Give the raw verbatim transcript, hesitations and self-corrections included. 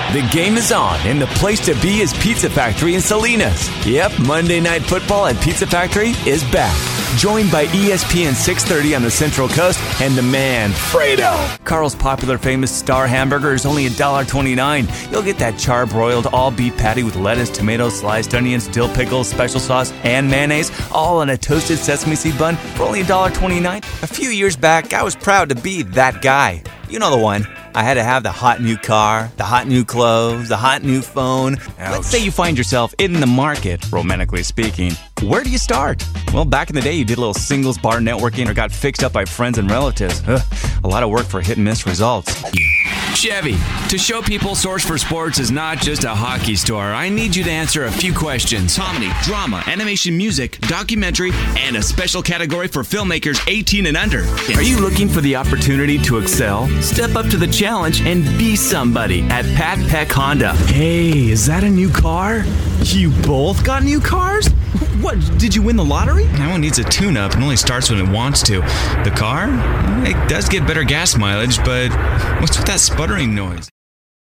The game is on, and the place to be is Pizza Factory in Salinas. Yep, Monday Night Football at Pizza Factory is back. Joined by E S P N six thirty on the Central Coast and the man, Fredo. Carl's popular famous Star Hamburger is only one dollar and twenty-nine cents. You'll get that charbroiled all-beef patty with lettuce, tomatoes, sliced onions, dill pickles, special sauce, and mayonnaise, all on a toasted sesame seed bun for only one dollar and twenty-nine cents. A few years back, I was proud to be that guy. You know the one. I had to have the hot new car, the hot new clothes, the hot new phone. Ouch. Let's say you find yourself in the market, romantically speaking. Where do you start? Well, back in the day, you did a little singles bar networking or got fixed up by friends and relatives. Ugh, a lot of work for hit and miss results. Chevy, to show people Source for Sports is not just a hockey store, I need you to answer a few questions. Comedy, drama, animation, music, documentary, and a special category for filmmakers eighteen and under. Are you looking for the opportunity to excel? Step up to the challenge and be somebody at Pat Peck Honda. Hey, is that a new car? You both got new cars? What, did you win the lottery? That one needs a tune-up and only starts when it wants to. The car? It does get better gas mileage, but what's with that sputtering noise?